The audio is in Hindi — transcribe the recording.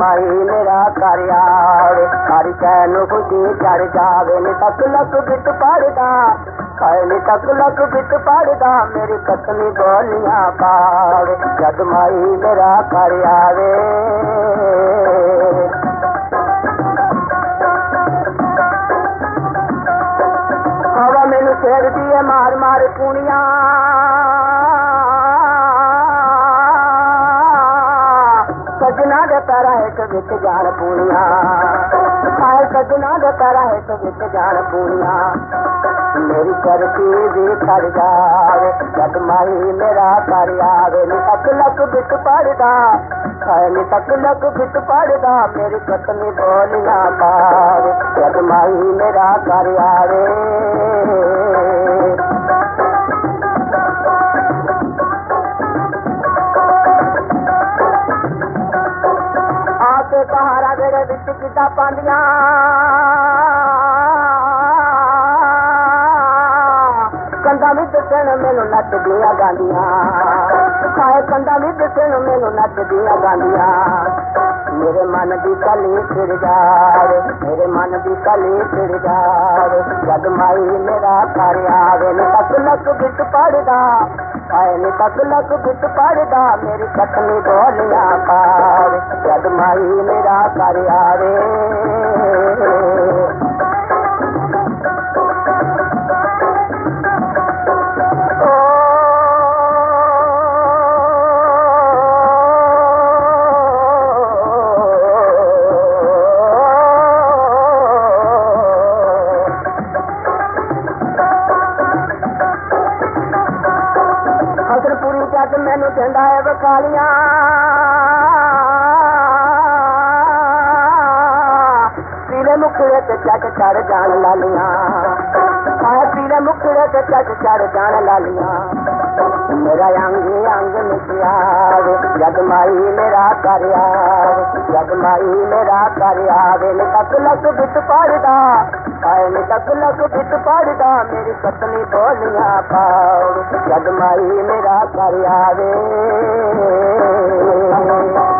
माई मेरा कर आवे हर शैन खुशी चढ़ जावे नी तक लक बिच पड़दा नी तक लक बिच पड़दा मेरी कतनी बोलियां पावे जद माई मेरा कर आवे हवा मैनू फेर दिए मार मार पुनिया सजना दे पैरा हेठ विच जान पूनिया सजना दे पैरा हेठ विच जान पूनिया मेरी चरती भी खड़ जावे जद माई मेरा कर आवे नी तक लक बिच पड़दा नी तक लक बिच पड़दा मेरी कतनी बोलियां पावे जद माई मेरा कर आवे सहारा मेरे विच किदा पांदियां कंधा भी दसन मैनू नचदियां गांदियां हाय कंधा भी दसन मैनू नचदियां गांदियां मेरे मन की कली फिर जावे मेरे मन की कली फिर जावे जद माई मेरा कर आवे नी तक लक बिच पड़दा नी तक लक बिच पड़दा मेरी कतनी बोलियां पावे जद माई मेरा कर आवे मैनू कहंदा है बकालियां पीले मुखड़े ते चट चढ़ जान लालियां पीले मुखड़े ते चट चढ़ जान लालियां मेरा अंग अंग निकलावे जद माई मेरा कर आवे जद माई मेरा कर आवे नी तक लक बिच पड़दा नी तक लक बिच पड़दा मेरी कतनी बोलियां पावे जद माई मेरा कर आवे